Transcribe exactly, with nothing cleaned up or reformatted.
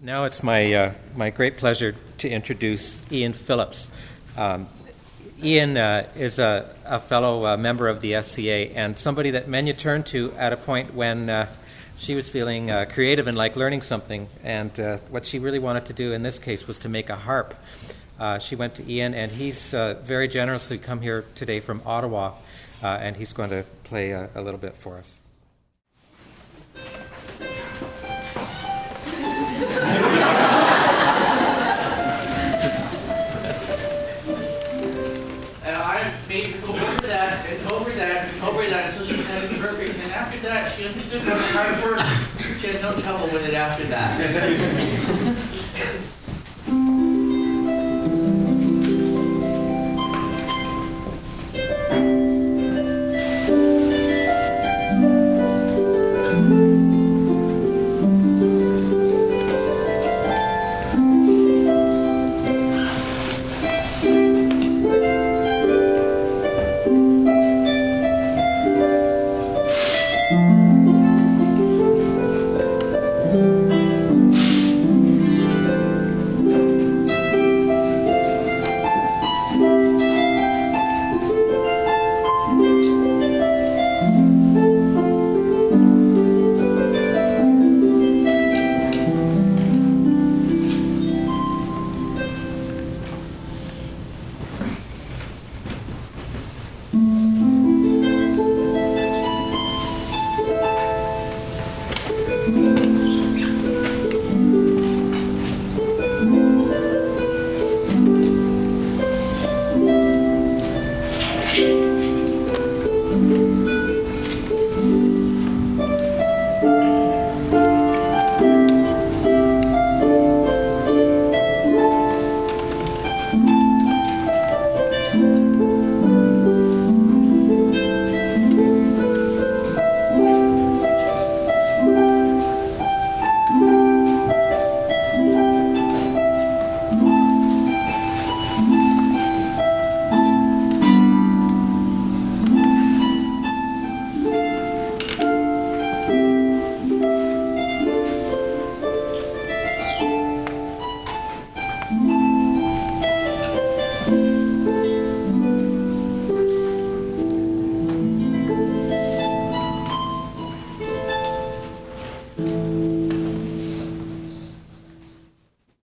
Now it's my uh, my great pleasure to introduce Ian Phillips. Um, Ian uh, is a, a fellow uh, member of the S C A and somebody that Menya turned to at a point when uh, she was feeling uh, creative and like learning something. And uh, what she really wanted to do in this case was to make a harp. Uh, she went to Ian, and he's uh, very generously come here today from Ottawa, uh, and he's going to play a, a little bit for us. Made her go over that and over that and over that until she had it perfect. And after that, she understood how the hard work. She had no trouble with it after that.